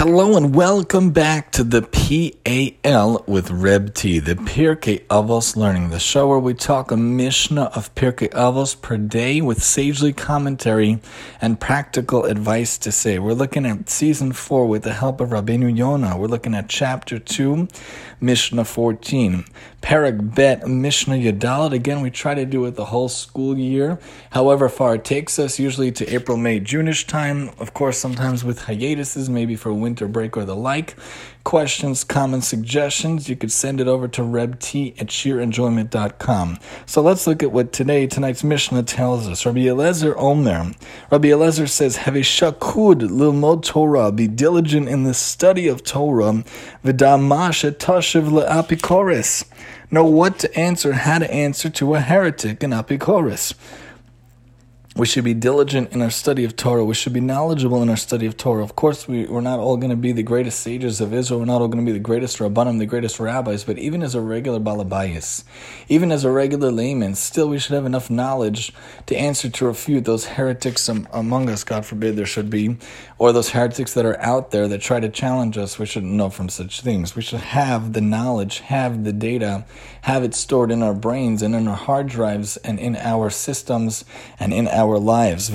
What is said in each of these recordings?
Hello and welcome back to the PAL with Reb T, the Pirkei Avos Learning, the show where we talk a Mishnah of Pirkei Avos per day with sagely commentary and practical advice to say. We're looking at season 4 with the help of Rabbeinu Yonah. We're looking at chapter 2, Mishnah 14. Perek Bet, Mishnah Yadalit. Again, we try to do it the whole school year, however far it takes us, usually to April, May, June-ish time. Of course, sometimes with hiatuses, maybe for winter break or the like. Questions, comments, suggestions, you could send it over to rebt@sheerenjoyment.com. So let's look at what tonight's Mishnah tells us. Rabbi Eliezer Omer. Rabbi Eliezer says, Have a shakud lilmod Torah, be diligent in the study of Torah, v'damash etashiv le'apikoris. Know what to answer, how to answer to a heretic, an apikoris. We should be diligent in our study of Torah. We should be knowledgeable in our study of Torah. Of course, we're not all going to be the greatest sages of Israel. We're not all going to be the greatest Rabbanim, the greatest rabbis. But even as a regular balabayas, even as a regular layman, still we should have enough knowledge to answer to refute those heretics among us, God forbid there should be, or those heretics that are out there that try to challenge us. We shouldn't know from such things. We should have the knowledge, have the data, have it stored in our brains and in our hard drives and in our systems and in our lives.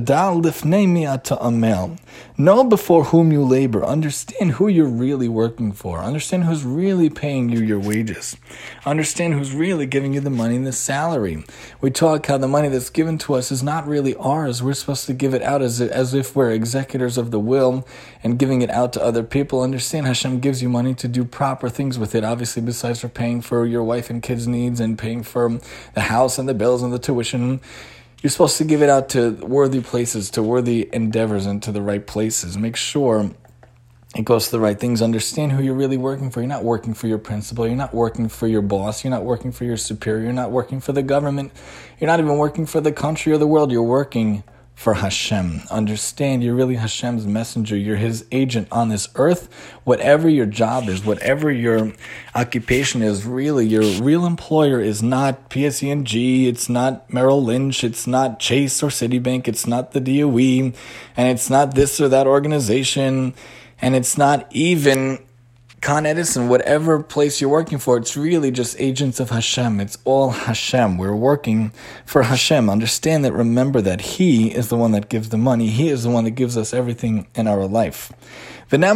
Know before whom you labor. Understand who you're really working for. Understand who's really paying you your wages. Understand who's really giving you the money and the salary. We talk how the money that's given to us is not really ours. We're supposed to give it out as if we're executors of the will and giving it out to other people. Understand Hashem gives you money to do proper things with it. Obviously, besides for paying for your wife and kids' needs and paying for the house and the bills and the tuition, you're supposed to give it out to worthy places, to worthy endeavors, and to the right places. Make sure it goes to the right things. Understand who you're really working for. You're not working for your principal. You're not working for your boss. You're not working for your superior. You're not working for the government. You're not even working for the country or the world. You're working for Hashem. Understand you're really Hashem's messenger. You're His agent on this earth. Whatever your job is, whatever your occupation is, really your real employer is not PSE&G, it's not Merrill Lynch, it's not Chase or Citibank, it's not the DOE, and it's not this or that organization, and it's not even Con Edison, whatever place you're working for, it's really just agents of Hashem. It's all Hashem. We're working for Hashem. Understand that, remember that He is the one that gives the money. He is the one that gives us everything in our life. Know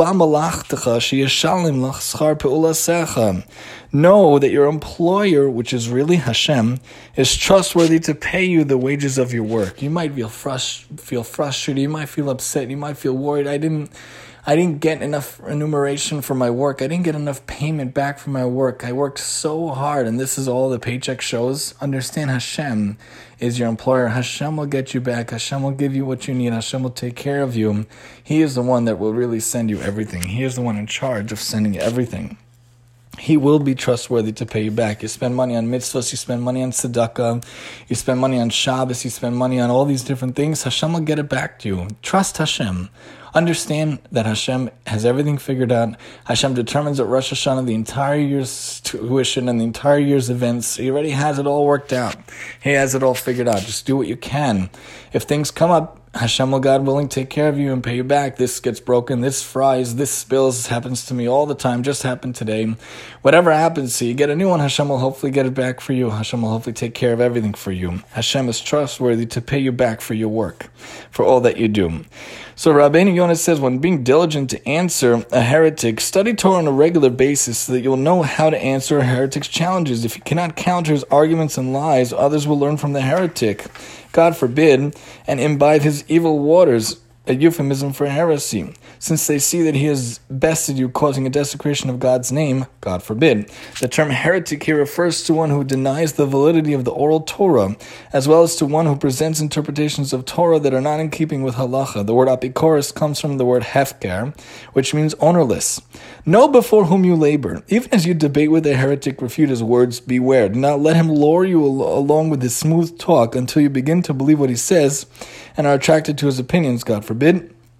that your employer, which is really Hashem, is trustworthy to pay you the wages of your work. You might feel frustrated, you might feel upset, you might feel worried. I didn't get enough remuneration for my work. I didn't get enough payment back for my work. I worked so hard, and this is all the paycheck shows. Understand Hashem is your employer. Hashem will get you back. Hashem will give you what you need. Hashem will take care of you. He is the one that will really send you everything. He is the one in charge of sending everything. He will be trustworthy to pay you back. You spend money on mitzvahs, you spend money on tzedakah, you spend money on Shabbos, you spend money on all these different things. Hashem will get it back to you. Trust Hashem. Understand that Hashem has everything figured out. Hashem determines at Rosh Hashanah the entire year's tuition and the entire year's events. He already has it all worked out. He has it all figured out. Just do what you can. If things come up, Hashem will, God willing, take care of you and pay you back. This gets broken, this fries, this spills, happens to me all the time, just happened today. Whatever happens to you, get a new one, Hashem will hopefully get it back for you. Hashem will hopefully take care of everything for you. Hashem is trustworthy to pay you back for your work, for all that you do. So Rabbeinu Yonah says, when being diligent to answer a heretic, study Torah on a regular basis so that you'll know how to answer a heretic's challenges. If you cannot counter his arguments and lies, others will learn from the heretic, God forbid, and imbibe his evil waters, a euphemism for heresy, since they see that he has bested you, causing a desecration of God's name, God forbid. The term heretic here refers to one who denies the validity of the oral Torah, as well as to one who presents interpretations of Torah that are not in keeping with halacha. The word apikoros comes from the word hefker, which means ownerless. Know before whom you labor. Even as you debate with a heretic, refute his words, beware. Do not let him lure you along with his smooth talk until you begin to believe what he says and are attracted to his opinions, God forbid.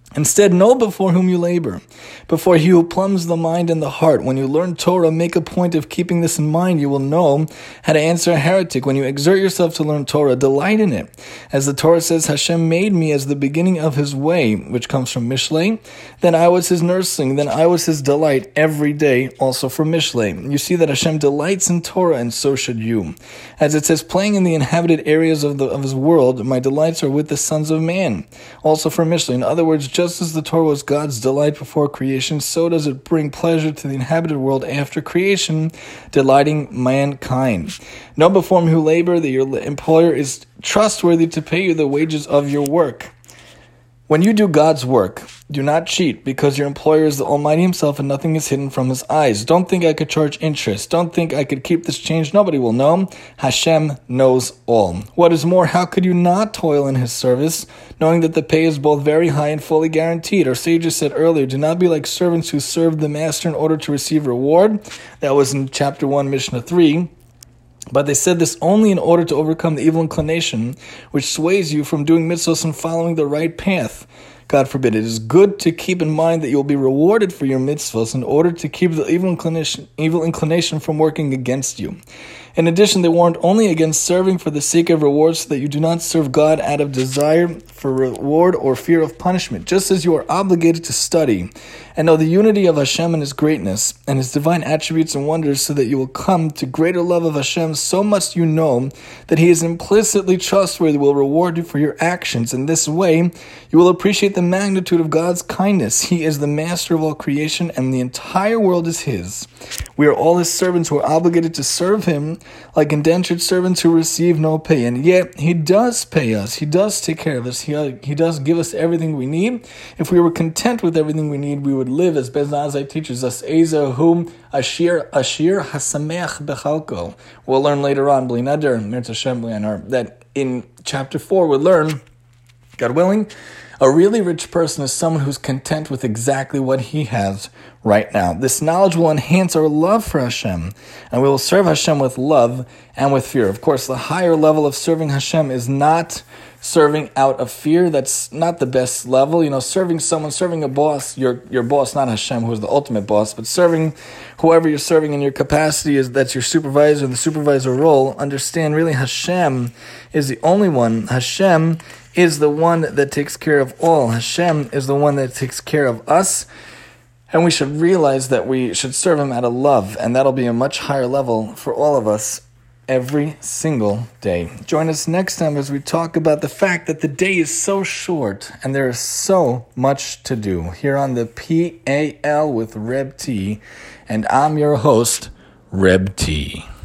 Instead, know before whom you labor, before he who plumbs the mind and the heart. When you learn Torah, make a point of keeping this in mind. You will know how to answer a heretic. When you exert yourself to learn Torah, delight in it. As the Torah says, Hashem made me as the beginning of his way, which comes from Mishlei. Then I was his nursling, then I was his delight every day, also from Mishlei. You see that Hashem delights in Torah, and so should you. As it says, playing in the inhabited areas of his world, my delights are with the sons of man, also from Mishlei. In other words, just as the Torah was God's delight before creation, so does it bring pleasure to the inhabited world after creation, delighting mankind. Know before whom you labor that your employer is trustworthy to pay you the wages of your work. When you do God's work, do not cheat, because your employer is the Almighty himself and nothing is hidden from his eyes. Don't think I could charge interest. Don't think I could keep this change. Nobody will know. Hashem knows all. What is more, how could you not toil in his service, knowing that the pay is both very high and fully guaranteed? Our sages said earlier, do not be like servants who serve the master in order to receive reward. That was in chapter 1, Mishnah 3. But they said this only in order to overcome the evil inclination which sways you from doing mitzvahs and following the right path. God forbid. It is good to keep in mind that you will be rewarded for your mitzvahs in order to keep the evil inclination from working against you. In addition, they warned only against serving for the sake of reward, so that you do not serve God out of desire for reward or fear of punishment, just as you are obligated to study and know the unity of Hashem and his greatness and his divine attributes and wonders, so that you will come to greater love of Hashem. So much you know that he is implicitly trustworthy, will reward you for your actions. In this way, you will appreciate the magnitude of God's kindness. He is the master of all creation, and the entire world is his. We are all his servants who are obligated to serve him like indentured servants who receive no pay. And yet, he does pay us. He does take care of us. He does give us everything we need. If we were content with everything we need, we would live, as Bez Nazai teaches us, Ezahum Ashir Hasameach Bechalko. We'll learn later on, Bli Neder, Mirz Hashem, that in chapter 4 we'll learn, God willing, a really rich person is someone who's content with exactly what he has right now. This knowledge will enhance our love for Hashem, and we will serve Hashem with love and with fear. Of course, the higher level of serving Hashem is not serving out of fear. That's not the best level. Serving a boss, your boss, not Hashem, who is the ultimate boss, but serving whoever you're serving in your capacity, that's your supervisor, the supervisor role. Understand, really, Hashem is the only one. Hashem is the one that takes care of all. Hashem is the one that takes care of us. And we should realize that we should serve him out of love, and that'll be a much higher level for all of us every single day. Join us next time as we talk about the fact that the day is so short and there is so much to do here on the PAL with Reb T. And I'm your host, Reb T.